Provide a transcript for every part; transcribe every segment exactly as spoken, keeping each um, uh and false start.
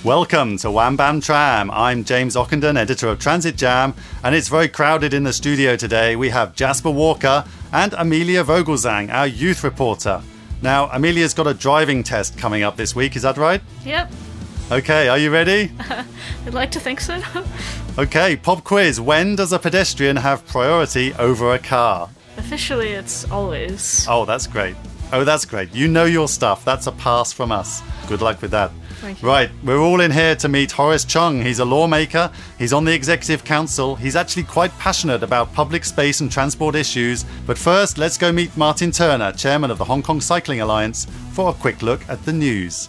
Welcome to Wham Bam Tram. I'm James Ockenden, editor of Transit Jam, and it's very crowded in the studio today. We have Jasper Walker and Amelia Vogelsang, our youth reporter. Now, Amelia's got a driving test coming up this week, is that right? Yep. Okay, are you ready? I'd like to think so. Okay, pop quiz. When does a pedestrian have priority over a car? Officially, it's always. Oh, that's great. Oh, that's great. You know your stuff. That's a pass from us. Good luck with that. Thank you. Right, we're all in here to meet Horace Chung. He's a lawmaker. He's on the Executive Council. He's actually quite passionate about public space and transport issues. But first, let's go meet Martin Turner, chairman of the Hong Kong Cycling Alliance, for a quick look at the news.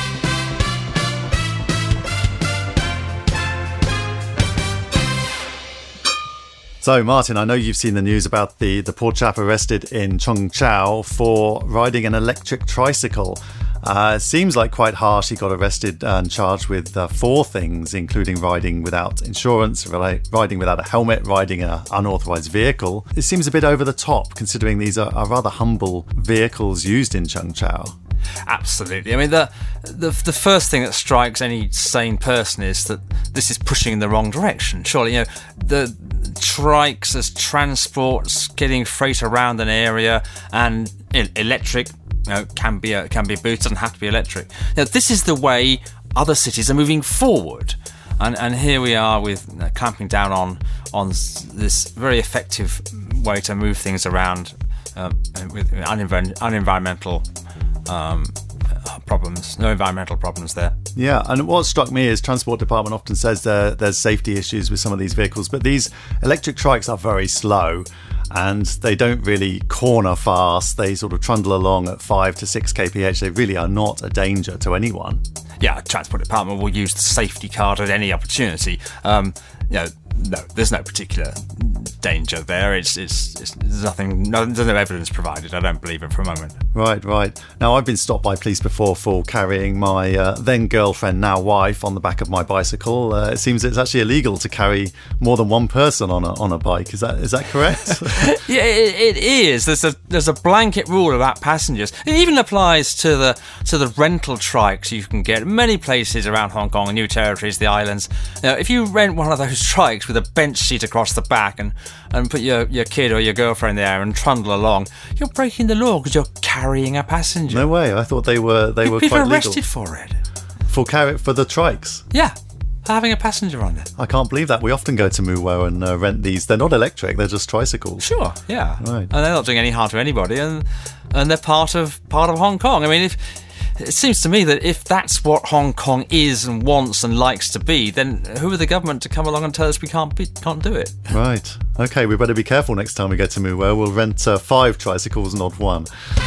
So, Martin, I know you've seen the news about the, the poor chap arrested in Cheung Chau for riding an electric tricycle. Uh, it seems like quite harsh. He got arrested and charged with uh, four things, including riding without insurance, riding without a helmet, riding an unauthorised vehicle. It seems a bit over the top, considering these are, are rather humble vehicles used in Cheung Chau. Absolutely. I mean, the, the the first thing that strikes any sane person is that this is pushing in the wrong direction. Surely, you know, the trikes as transports, getting freight around an area, and electric, you know, can be a, can be boosted, doesn't have to be electric. Now, this is the way other cities are moving forward, and and here we are with you know, clamping down on on this very effective way to move things around uh, with unenv- unenvironmental. Um, problems, no environmental problems there. Yeah, and what struck me is Transport Department often says there, there's safety issues with some of these vehicles, but these electric trikes are very slow and they don't really corner fast. They sort of trundle along at five to six kph. They really are not a danger to anyone. Yeah, Transport Department will use the safety card at any opportunity. Um, you know, no, there's no particular danger there. It's, it's, it's there's nothing, no, there's no evidence provided. I don't believe it for a moment. Right, right. Now, I've been stopped by police before for carrying my uh, then girlfriend, now wife, on the back of my bicycle. Uh, it seems it's actually illegal to carry more than one person on a on a bike. Is that is that correct? Yeah, it, it is. There's a there's a blanket rule about passengers. It even applies to the to the rental trikes you can get in many places around Hong Kong, New Territories, the islands. Now, if you rent one of those trikes with a bench seat across the back and, and put your, your kid or your girlfriend there and trundle along, you're breaking the law because you're carrying a passenger. No way. I thought they were they You'd were be quite arrested legal. for it. For carry for the trikes. Yeah, having a passenger on it. I can't believe that. We often go to Muwo and uh, rent these. They're not electric. They're just tricycles. Sure, yeah. Right. And they're not doing any harm to anybody, and and they're part of part of Hong Kong. I mean, if it seems to me that if that's what Hong Kong is and wants and likes to be, then who are the government to come along and tell us we can't be, can't do it? Right. Okay, we better be careful next time we go to Muwo. We'll rent uh, five tricycles, not one.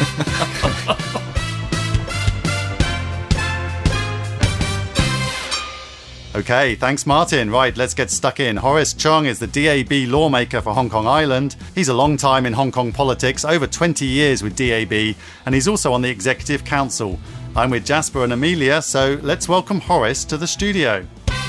Okay, thanks Martin. Right, let's get stuck in. Horace Chung is the D A B lawmaker for Hong Kong Island. He's a long time in Hong Kong politics, over twenty years with D A B, and he's also on the Executive Council. I'm with Jasper and Amelia, so let's welcome Horace to the studio.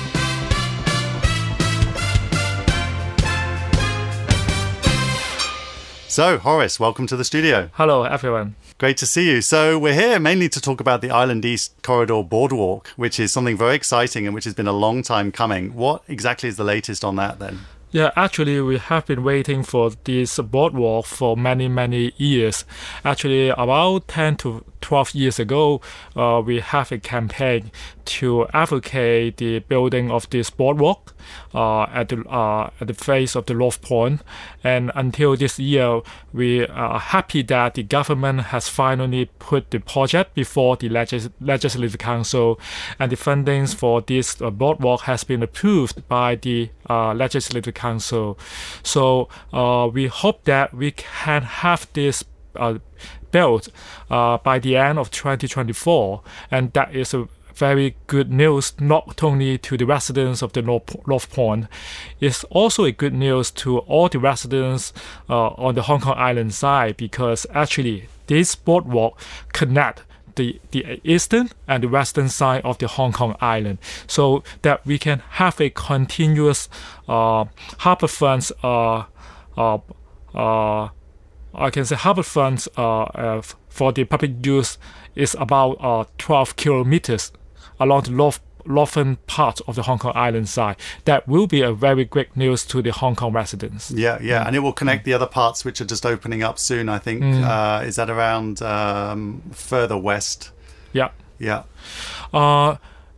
So, Horace, welcome to the studio. Hello, everyone. Great to see you. So we're here mainly to talk about the Island East Corridor Boardwalk, which is something very exciting and which has been a long time coming. What exactly is the latest on that then? Yeah, actually, we have been waiting for this boardwalk for many, many years. Actually, about ten to twelve years ago, uh, we have a campaign to advocate the building of this boardwalk uh, at the uh, at the face of the North Point. And until this year, we are happy that the government has finally put the project before the legis- Legislative Council, and the fundings for this uh, boardwalk has been approved by the uh, Legislative Council. So uh, we hope that we can have this uh, built uh, by the end of twenty twenty-four, and that is a very good news not only to the residents of the North, North Point. It's also a good news to all the residents uh, on the Hong Kong Island side, because actually this boardwalk connect the, the eastern and the western side of the Hong Kong Island, so that we can have a continuous uh, harbourfront uh, uh, uh, I can say harbourfront uh, uh, for the public use is about uh, twelve kilometers along the north northern part of the Hong Kong Island side. That will be a very great news to the Hong Kong residents. Yeah, yeah, and it will connect the other parts which are just opening up soon, I think. Mm. Uh, is that around um, further west? Yeah. Yeah. Uh,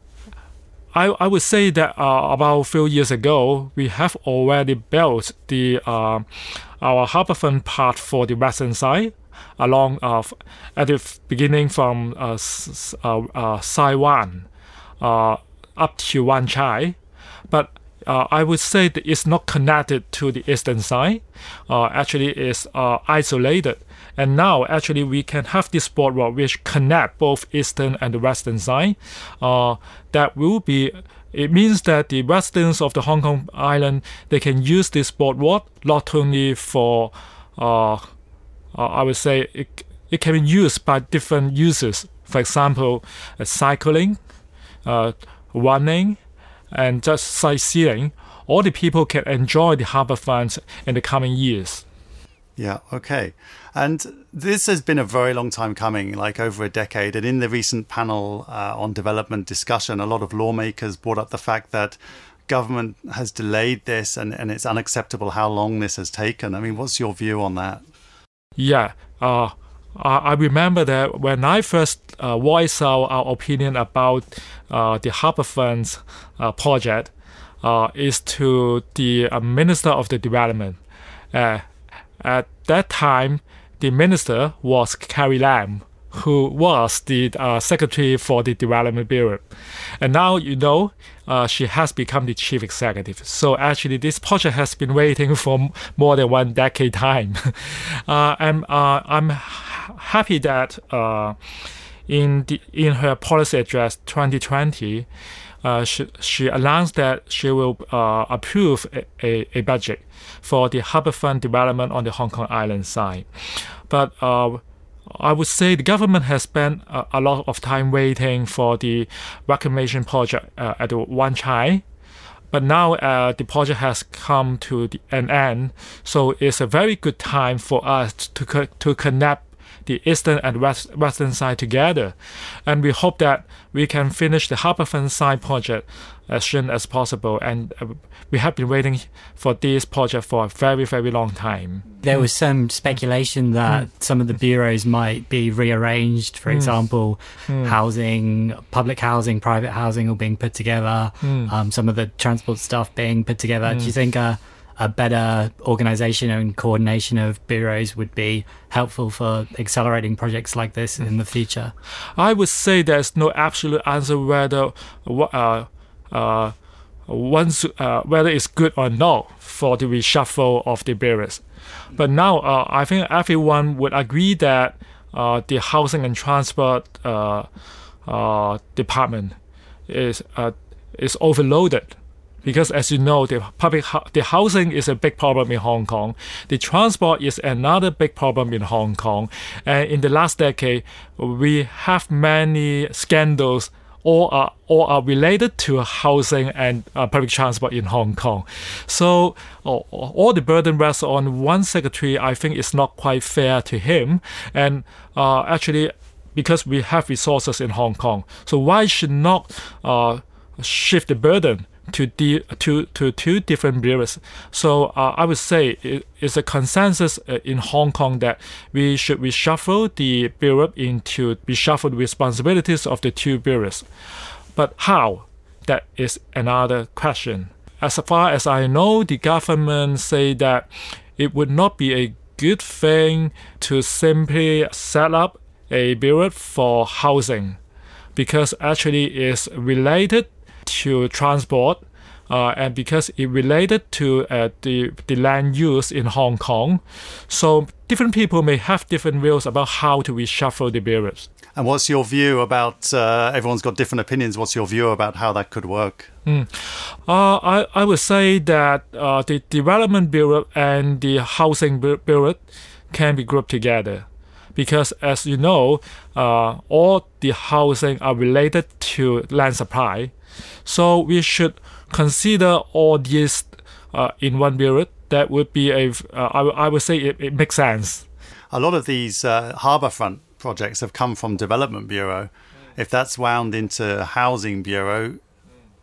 I, I would say that uh, about a few years ago, we have already built the uh, our harbourfront part for the western side, along uh, at the beginning from uh, uh, uh, Sai Wan uh, up to Wan Chai. But uh, I would say that it's not connected to the eastern side. Uh, actually, it's uh, isolated. And now, actually, we can have this boardwalk which connect both eastern and the western side. Uh, that will be, it means that the residents of the Hong Kong Island, they can use this boardwalk not only for, uh, uh, I would say, it, it can be used by different users. For example, uh, cycling, uh, running, and just sightseeing. All the people can enjoy the harbourfront in the coming years. Yeah, okay. And this has been a very long time coming, like over a decade. And in the recent panel uh, on development discussion, a lot of lawmakers brought up the fact that government has delayed this and, and it's unacceptable how long this has taken. I mean, what's your view on that? Yeah, uh, I remember that when I first uh, voiced out our opinion about uh, the harbourfront uh, project, uh, is to the uh, Minister of the Development. Uh, At that time, the minister was Carrie Lam, who was the uh, secretary for the Development Bureau. And now, you know, uh, she has become the chief executive. So actually, this project has been waiting for more than one decade time. uh, and uh, I'm h- happy that uh, in the in her policy address twenty twenty, Uh, she, she announced that she will uh, approve a, a, a budget for the harbourfront development on the Hong Kong Island side. But uh, I would say the government has spent a, a lot of time waiting for the reclamation project uh, at the Wan Chai. But now uh, the project has come to the, an end, so it's a very good time for us to co- to connect the eastern and west, western side together. And we hope that we can finish the harbourfront side project as soon as possible. And uh, we have been waiting for this project for a very, very long time. There was some speculation that mm. some of the bureaus might be rearranged. For mm. example, mm. housing, public housing, private housing all being put together, mm. um, some of the transport stuff being put together. Mm. Do you think uh, a better organisation and coordination of bureaus would be helpful for accelerating projects like this in the future? I would say there's no absolute answer whether uh, uh, once, uh, whether it's good or not for the reshuffle of the bureaus. But now uh, I think everyone would agree that uh, the housing and transport uh, uh, department is uh, is overloaded. Because as you know, the public the housing is a big problem in Hong Kong. The transport is another big problem in Hong Kong. And in the last decade, we have many scandals all are all are related to housing and uh, public transport in Hong Kong. So uh, all the burden rests on one secretary. I think it's not quite fair to him. And uh, actually, because we have resources in Hong Kong, so why should not uh, shift the burden to the to to two different bureaus? So uh, I would say it is a consensus uh, in Hong Kong that we should reshuffle the bureau into reshuffle the responsibilities of the two bureaus. But how? That is another question. As far as I know, the government say that it would not be a good thing to simply set up a bureau for housing, because actually it's related to transport, uh, and because it related to uh, the the land use in Hong Kong. So different people may have different views about how to reshuffle the bureaus. And what's your view about, uh, everyone's got different opinions, what's your view about how that could work? Mm. Uh, I, I would say that uh, the Development Bureau and the Housing Bureau can be grouped together. Because as you know, uh, all the housing are related to land supply. So we should consider all these uh, in one bureau. That would be a, uh, I, I would say it, it makes sense. A lot of these uh, harbourfront projects have come from Development Bureau. If that's wound into Housing Bureau,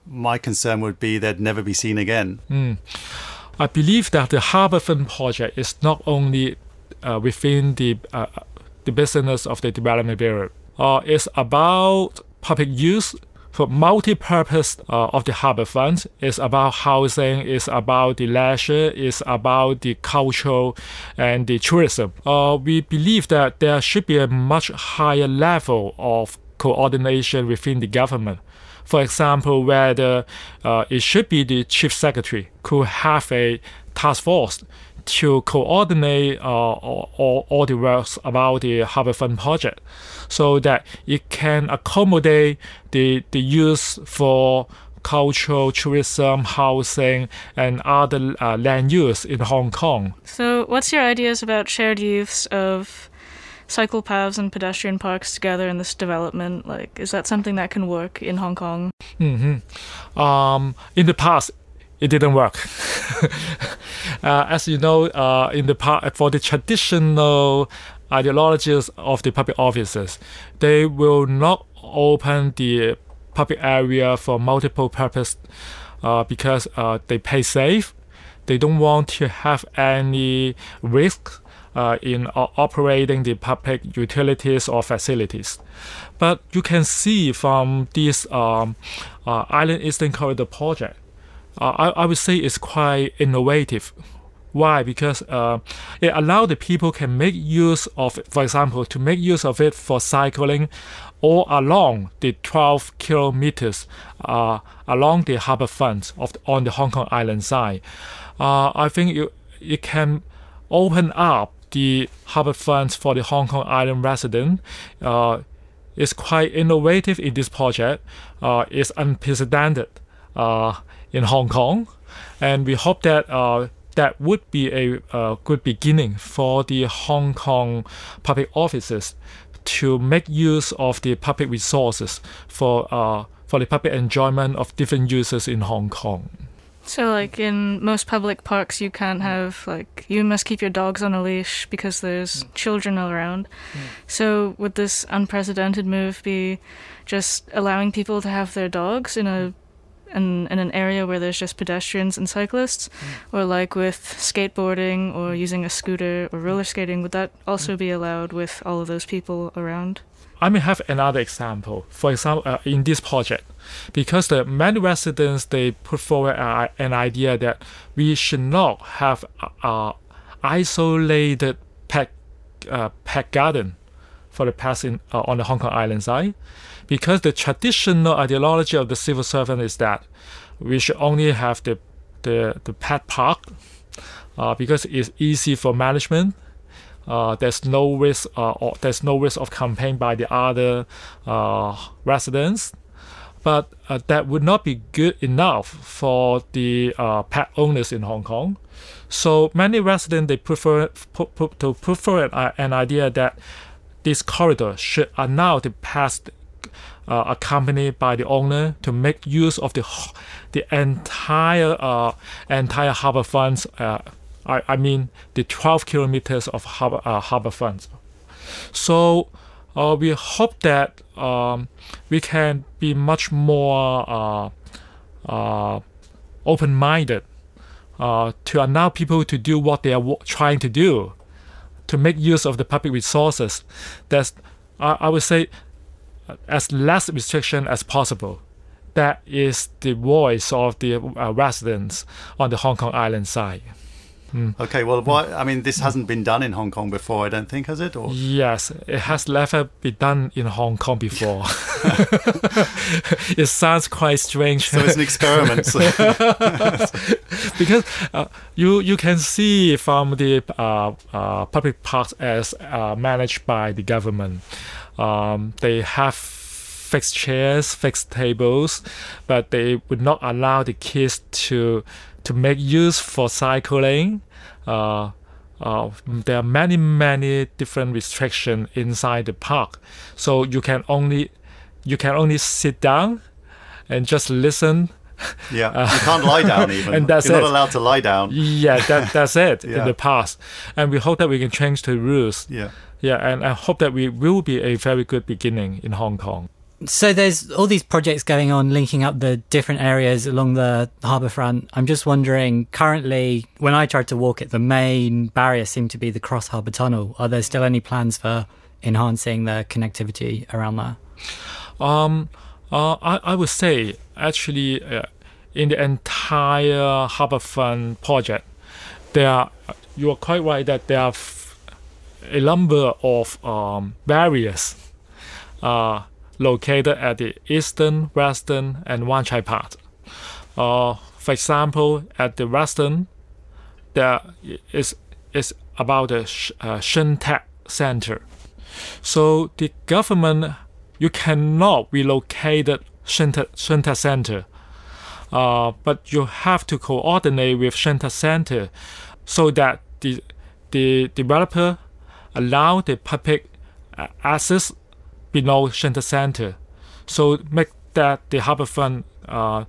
my concern would be they'd never be seen again. Mm. I believe that the Harbourfront project is not only uh, within the uh, the business of the Development Bureau. Uh, it's about public use for multi-purpose uh, of the Harbourfront. It's about housing, it's about the leisure, it's about the cultural and the tourism. Uh, we believe that there should be a much higher level of coordination within the government. For example, whether uh, it should be the chief secretary could have a task force to coordinate uh, all, all, all the works about the Harbourfront project, so that it can accommodate the, the use for cultural, tourism, housing, and other uh, land use in Hong Kong. So what's your ideas about shared use of cycle paths and pedestrian parks together in this development? Like, is that something that can work in Hong Kong? Mm-hmm. Um, in the past, it didn't work. uh, as you know, uh, in the past, for the traditional ideologies of the public offices, they will not open the public area for multiple purpose uh, because uh, they pay safe. They don't want to have any risk Uh, in uh, operating the public utilities or facilities. But you can see from this um, uh, Island Eastern Corridor project, uh, I, I would say it's quite innovative. Why? Because uh, it allows the people can make use of, for example, to make use of it for cycling all along the twelve kilometers uh, along the harbourfront of the, on the Hong Kong Island side. Uh, I think it, it can open up the harbourfront for the Hong Kong Island resident. Uh, is quite innovative in this project. Uh, it's unprecedented uh, in Hong Kong, and we hope that uh, that would be a uh, good beginning for the Hong Kong public offices to make use of the public resources for uh, for the public enjoyment of different uses in Hong Kong. So, like, in most public parks, you can't have, like, you must keep your dogs on a leash because there's mm. children around. Mm. So, would this unprecedented move be just allowing people to have their dogs in a in, in an area where there's just pedestrians and cyclists? Mm. Or, like, with skateboarding or using a scooter or roller skating, would that also mm. be allowed with all of those people around? I may have another example. For example, uh, in this project, because the many residents, they put forward uh, an idea that we should not have a, isolated pet uh, pet garden for the pets in, uh, on the Hong Kong Island side, because the traditional ideology of the civil servant is that we should only have the the, the pet park uh, because it's easy for management. Uh, there's no risk. Uh, or there's no risk of complaint by the other uh, residents, but uh, that would not be good enough for the uh, pet owners in Hong Kong. So many residents, they prefer put, put, to prefer an, an idea that this corridor should allow the pets uh, accompanied by the owner to make use of the the entire uh, entire harbourfront. Uh, I, I mean the twelve kilometers of harbor, uh, harbourfront. So uh, we hope that um, we can be much more uh, uh, open-minded uh, to allow people to do what they are w- trying to do, to make use of the public resources. That's, uh, I would say, as less restriction as possible. That is the voice of the uh, residents on the Hong Kong Island side. Mm. Okay, well, what, I mean, this hasn't been done in Hong Kong before, I don't think, has it? Or? Yes, it has never been done in Hong Kong before. It sounds quite strange. So it's an experiment. Because uh, you you can see from the uh, uh, public parks as uh, managed by the government, um, they have fixed chairs, fixed tables, but they would not allow the kids to to make use for cycling. Uh, uh, there are many, many different restrictions inside the park. So you can only you can only sit down and just listen. Yeah, uh, you can't lie down even. And that's You're it. not allowed to lie down. Yeah, that, that's it Yeah. in the past. And we hope that we can change the rules. Yeah. Yeah, and I hope that we will be a very good beginning in Hong Kong. So there's all these projects going on linking up the different areas along the harbour front. I'm just wondering, currently, when I tried to walk it, the main barrier seemed to be the Cross Harbour Tunnel. Are there still any plans for enhancing the connectivity around there? Um, uh, I, I would say, actually, uh, in the entire harbourfront project, there are, you are quite right that there are f- a number of um, barriers uh, located at the eastern, western, and Wan Chai part. Uh, for example, at the western, there is is about the Sh- uh, Shen Tech Center. So the government, you cannot relocate the Shen Tech, Shen Tech Center, uh, but you have to coordinate with Shen Tech Center so that the the developer allow the public access below Shen Tech Center, so make that the harbourfront uh,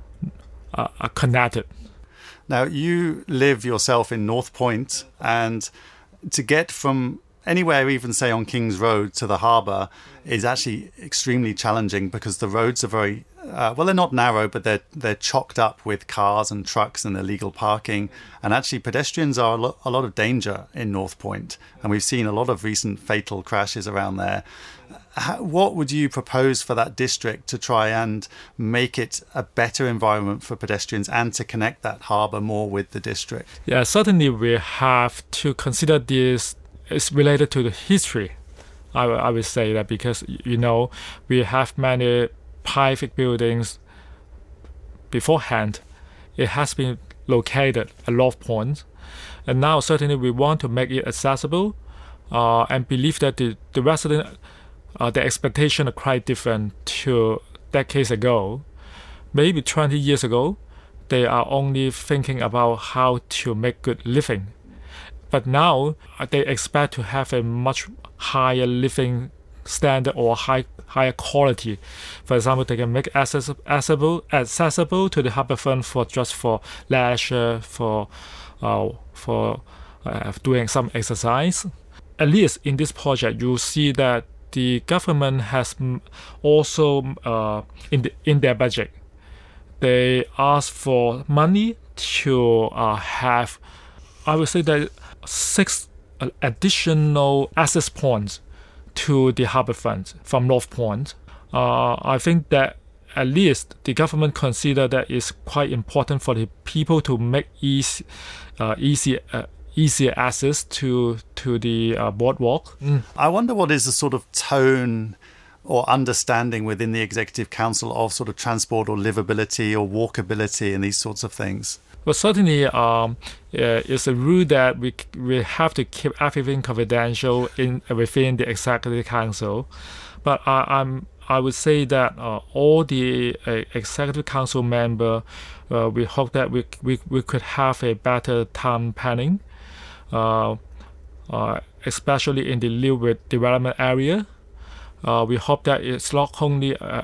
uh, are connected. Now, you live yourself in North Point, and to get from anywhere, even say on King's Road to the harbour, is actually extremely challenging because the roads are very uh, well, they're not narrow, but they're they're chocked up with cars and trucks and illegal parking. And actually, pedestrians are a, lo- a lot of danger in North Point, and we've seen a lot of recent fatal crashes around there. How, what would you propose for that district to try and make it a better environment for pedestrians and to connect that harbour more with the district? Yeah, certainly we have to consider this. It's related to the history. I, w- I would say that because, you know, we have many private buildings beforehand. It has been located at North Point, and now certainly we want to make it accessible uh, and believe that the, the resident, uh, the expectation are quite different to decades ago. Maybe twenty years ago, they are only thinking about how to make good living. But now uh, they expect to have a much higher living standard or high, higher quality. For example, they can make access, accessible accessible to the harbourfront for just for leisure, for uh, for uh, doing some exercise. At least in this project, you see that the government has also uh, in the, in their budget, they ask for money to uh, have, I would say that six additional access points to the harbourfront from North Point. Uh, I think that at least the government consider that it's quite important for the people to make easy, uh, easy, uh, easier access to to the uh, boardwalk. Mm. I wonder what is the sort of tone or understanding within the Executive Council of sort of transport or livability or walkability and these sorts of things. Well, certainly, um, uh, it's a rule that we we have to keep everything confidential in within the Executive Council. But I, I'm I would say that uh, all the uh, Executive Council member, uh, we hope that we, we we could have a better time planning, uh, uh, especially in the new development area. Uh, we hope that it's not only uh,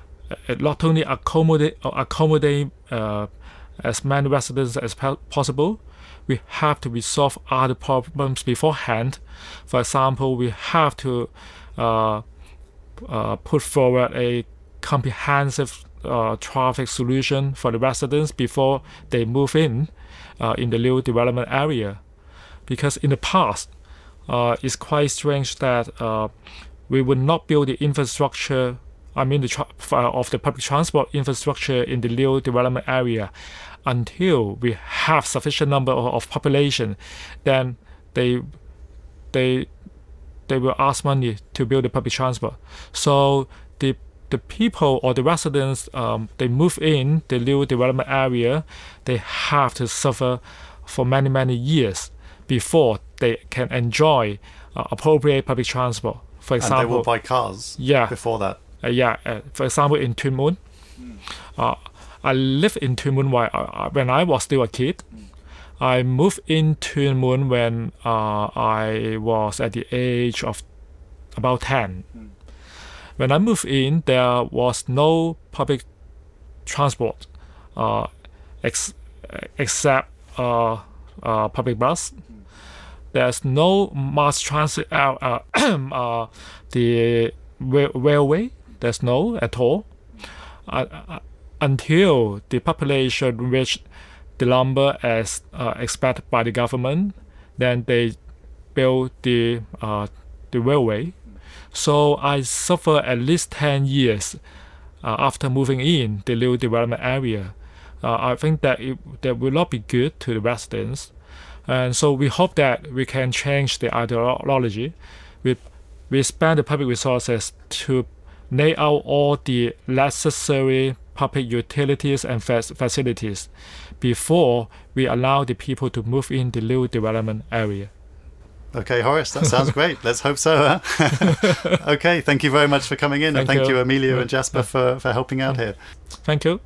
not only accommodate accommodate. Uh, as many residents as po- possible. We have to resolve other problems beforehand. For example, we have to uh, uh, put forward a comprehensive uh, traffic solution for the residents before they move in uh, in the new development area. Because in the past, uh, it's quite strange that uh, we would not build the infrastructure I mean the tra- of the public transport infrastructure in the new development area until we have sufficient number of, of population. Then they they they will ask money to build the public transport. So the the people or the residents um, they move in the new development area, they have to suffer for many many years before they can enjoy uh, appropriate public transport. For example, and they will buy cars. Yeah. Before that. Uh, yeah, uh, for example, in Tuen Mun, uh, I lived in Tuen Mun while, uh, when I was still a kid. I moved in Tuen Mun when uh, I was at the age of about ten. When I moved in, there was no public transport uh, ex- except uh, uh, public bus. There's no mass transit, uh, uh, uh, the rail- railway. there's no at all. Uh, until the population reached the number as uh, expected by the government, then they build the uh, the railway. So I suffer at least ten years uh, after moving in the new development area. Uh, I think that it that will not be good to the residents, and so we hope that we can change the ideology. We we spend the public resources to lay out all the necessary public utilities and facilities before we allow the people to move in the new development area. Okay, Horace, that sounds great. Let's hope so. Huh? Okay, thank you very much for coming in. Thank and thank you, you Emilio and Jasper, for, for helping out here. Thank you.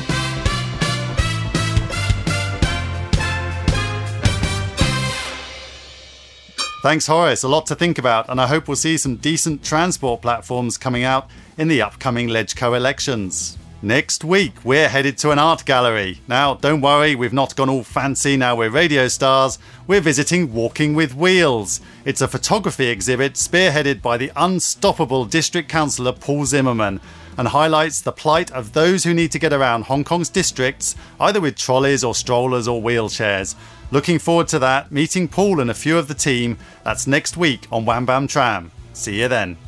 Thanks, Horace. A lot to think about, and I hope we'll see some decent transport platforms coming out in the upcoming LegCo elections. Next week, we're headed to an art gallery. Now, don't worry, we've not gone all fancy now we're radio stars. We're visiting Walking with Wheels. It's a photography exhibit spearheaded by the unstoppable District Councillor Paul Zimmerman, and highlights the plight of those who need to get around Hong Kong's districts, either with trolleys or strollers or wheelchairs. Looking forward to that, meeting Paul and a few of the team. That's next week on Wham Bam Tram. See you then.